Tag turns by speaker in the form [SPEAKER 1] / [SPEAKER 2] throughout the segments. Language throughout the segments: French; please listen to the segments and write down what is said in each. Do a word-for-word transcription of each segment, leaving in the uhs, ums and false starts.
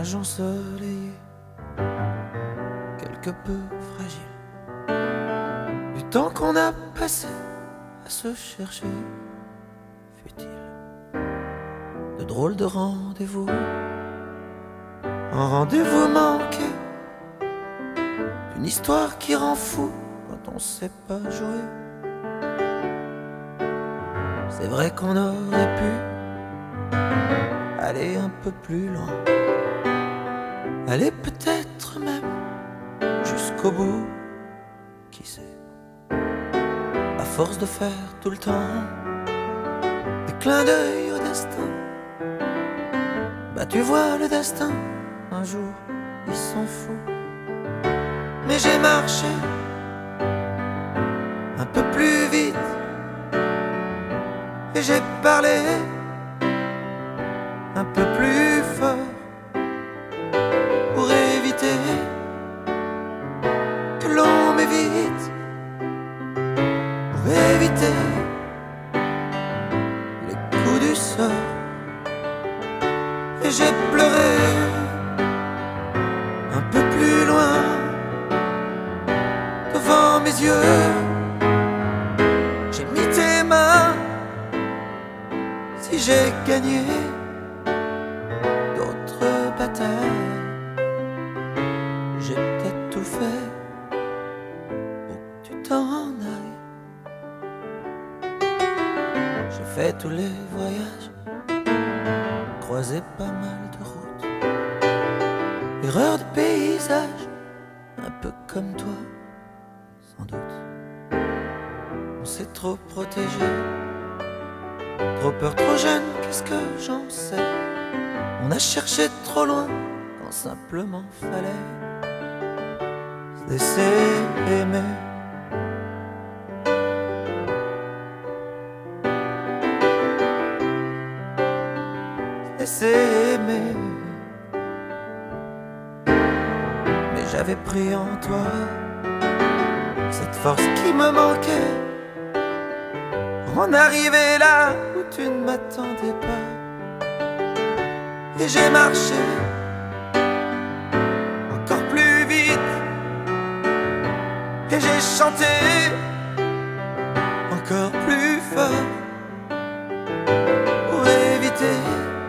[SPEAKER 1] plage ensoleillée, quelque peu fragile, du temps qu'on a passé à se chercher, fut-il de drôles de rendez-vous, un rendez-vous manqué, une histoire qui rend fou quand on sait pas jouer. C'est vrai qu'on aurait pu aller un peu plus loin, aller peut-être même jusqu'au bout, qui sait. À force de faire tout le temps des clins d'œil au destin, bah tu vois le destin, un jour il s'en fout. Mais j'ai marché un peu plus vite et j'ai parlé un peu plus fort pour éviter que l'on m'évite, pour éviter les coups du sort. Et j'ai pleuré un peu plus loin devant mes yeux. J'ai mis tes mains, si j'ai gagné d'autres batailles, j'ai peut-être tout fait pour que tu t'en ailles. J'ai fait tous les voyages, croisé pas mal de routes, erreur de paysage, un peu comme toi, sans doute. On s'est trop protégé, trop peur, trop jeune, qu'est-ce que j'en sais. On a cherché trop loin quand simplement fallait se laisser aimer. Se laisser aimer. Mais j'avais pris en toi cette force qui me manquait pour en arriver là où tu ne m'attendais pas. Et j'ai marché encore plus vite, et j'ai chanté encore plus fort pour éviter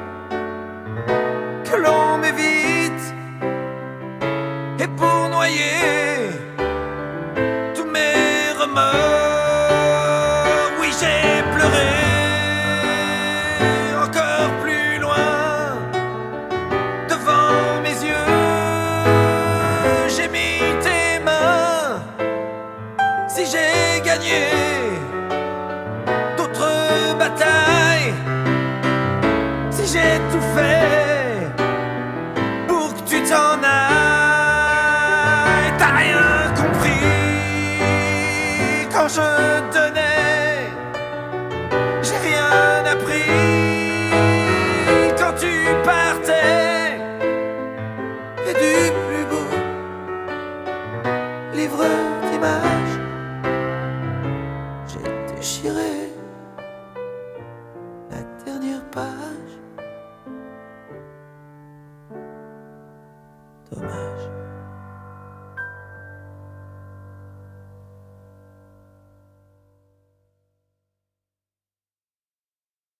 [SPEAKER 1] que l'on m'évite et pour noyer tous mes remords. Oui, j'ai pleuré encore plus loin devant mes yeux. J'ai mis tes mains, si j'ai gagné d'autres batailles, si j'ai tout fait pour que tu t'en ailles.